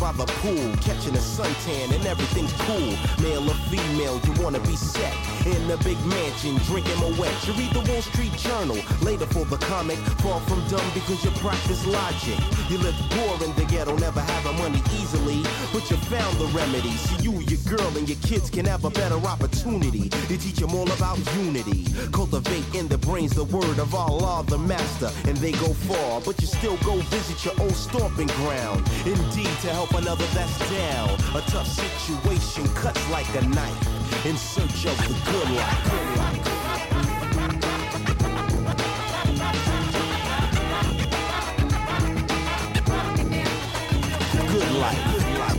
by the pool, catching a suntan and everything's cool. Male or female, you wanna be set in a big mansion, drinking Moet. You read the Wall Street Journal, later for the comic. Far from dumb because you practice logic. You live poor in the ghetto, never having money easily, but you found the remedy. So you, your girl, and your kids can have a better opportunity. You teach them all about unity. Cultivate in their brains the word of Allah, the master, and they go far. But you still go visit your old stomping ground. Indeed, to help another that's down. A tough situation cuts like a knife in search of the good life. Good life.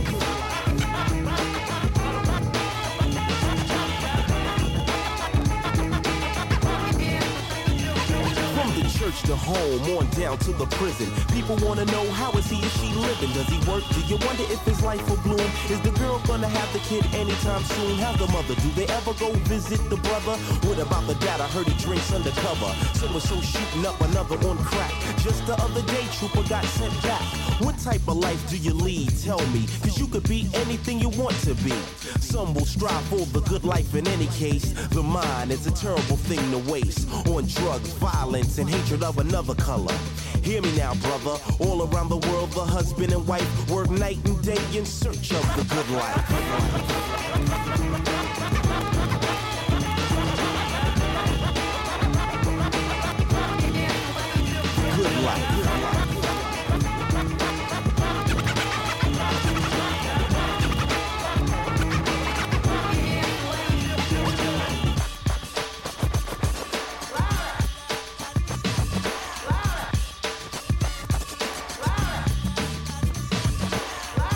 From the church to home, on down to the prison. People wanna know, how is he or she living? Does he work? Do you wonder if his life will bloom? Is the girl gonna have the kid anytime soon? How's the mother? Do they ever go visit the brother? What about the dad? I heard he drinks undercover. So shooting up another on crack. Just the other day, trooper got sent back. What type of life do you lead? Tell me, cause you could be anything you want to be. Some will strive for the good life in any case. The mind is a terrible thing to waste on drugs, violence, and hatred of another color. Hear me now, brother. All around the world, the husband and wife work night and day in search of the good life.